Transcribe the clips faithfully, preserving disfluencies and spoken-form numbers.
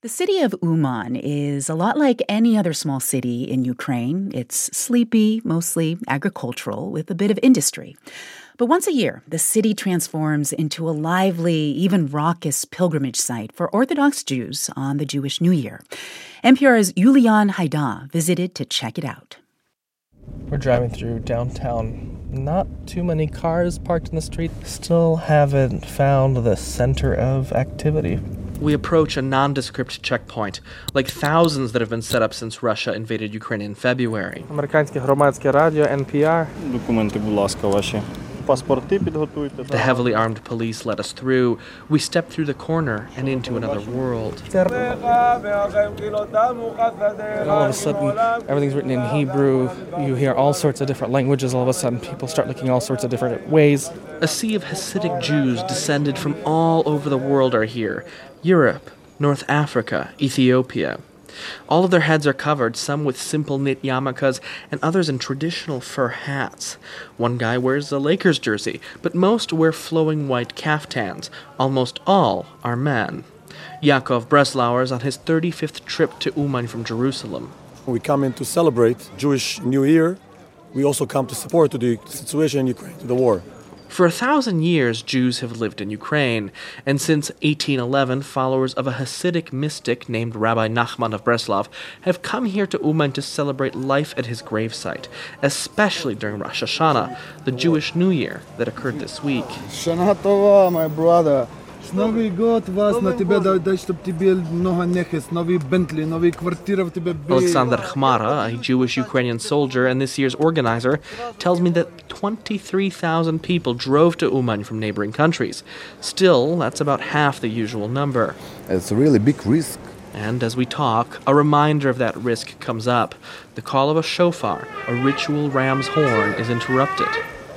The city of Uman is a lot like any other small city in Ukraine. It's sleepy, mostly agricultural, with a bit of industry. But once a year, the city transforms into a lively, even raucous pilgrimage site for Orthodox Jews on the Jewish New Year. N P R's Yulian Haida visited to check it out. We're driving through downtown. Not too many cars parked in the street. Still haven't found the center of activity. We approach a nondescript checkpoint, like thousands that have been set up since Russia invaded Ukraine in February. Американське громадське радіо, N P R. Документи, будь ласка, ваші. Паспорти підготуйте. The heavily armed police let us through. We step through the corner and into another world. All of a sudden, everything's written in Hebrew. You hear all sorts of different languages. All of a sudden, people start looking all sorts of different ways. A sea of Hasidic Jews descended from all over the world are here. Europe, North Africa, Ethiopia. All of their heads are covered, some with simple knit yarmulkes and others in traditional fur hats. One guy wears a Lakers jersey, but most wear flowing white kaftans. Almost all are men. Yaakov Breslauer is on his thirty-fifth trip to Uman from Jerusalem. We come in to celebrate Jewish New Year. We also come to support the situation in Ukraine, the war. For a thousand years, Jews have lived in Ukraine, and since eighteen eleven, followers of a Hasidic mystic named Rabbi Nachman of Breslov have come here to Uman to celebrate life at his gravesite, especially during Rosh Hashanah, the Jewish New Year that occurred this week. Shana Tova, my brother. Новый год вас на тебя дай, чтоб тебе много нехес, новый Bentley, новый квартира в тебе. Alexander Khmara, a Jewish Ukrainian soldier and this year's organizer, tells me that twenty-three thousand people drove to Uman from neighboring countries. Still, that's about half the usual number. It's a really big risk. And as we talk, a reminder of that risk comes up. The call of a shofar, a ritual ram's horn, is interrupted.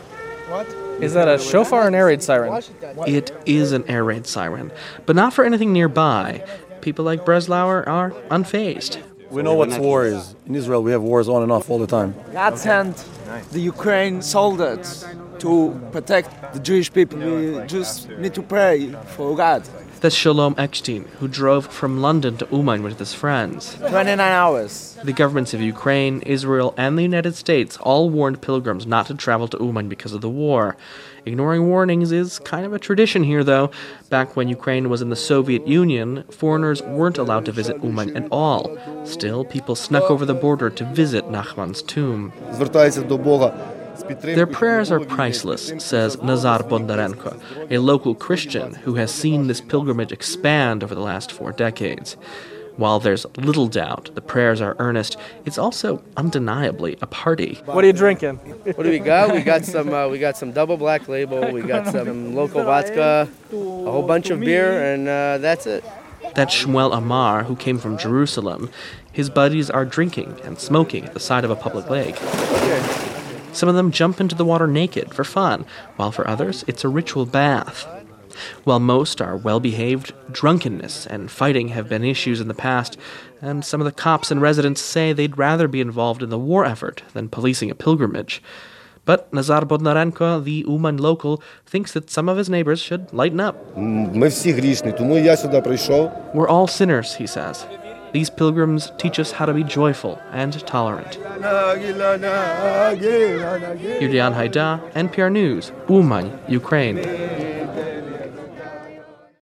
What? Is that a shofar or an air raid siren? It is an air raid siren, but not for anything nearby. People like Breslauer are unfazed. We know what war is. In Israel, we have wars on and off all the time. God sent the Ukraine soldiers to protect the Jewish people. We just need to pray for God. That's Shalom Eckstein, who drove from London to Uman with his friends. twenty-nine hours. The governments of Ukraine, Israel, and the United States all warned pilgrims not to travel to Uman because of the war. Ignoring warnings is kind of a tradition here, though. Back when Ukraine was in the Soviet Union, foreigners weren't allowed to visit Uman at all. Still, people snuck over the border to visit Nachman's tomb. Their prayers are priceless, says Nazar Bondarenko, a local Christian who has seen this pilgrimage expand over the last four decades. While there's little doubt the prayers are earnest, it's also undeniably a party. What are you drinking? What do we got? We got some uh, we got some double black label, we got some local vodka, a whole bunch of beer, and uh, that's it. That's Shmuel Amar, who came from Jerusalem. His buddies are drinking and smoking at the side of a public lake. Some of them jump into the water naked for fun, while for others, it's a ritual bath. While most are well-behaved, drunkenness and fighting have been issues in the past, and some of the cops and residents say they'd rather be involved in the war effort than policing a pilgrimage. But Nazar Bodnarenko, the Uman local, thinks that some of his neighbors should lighten up. Ми всі грішні, тому я сюди прийшов. We're all sinners, he says. These pilgrims teach us how to be joyful and tolerant. Yulian Haida, N P R News, Uman, Ukraine.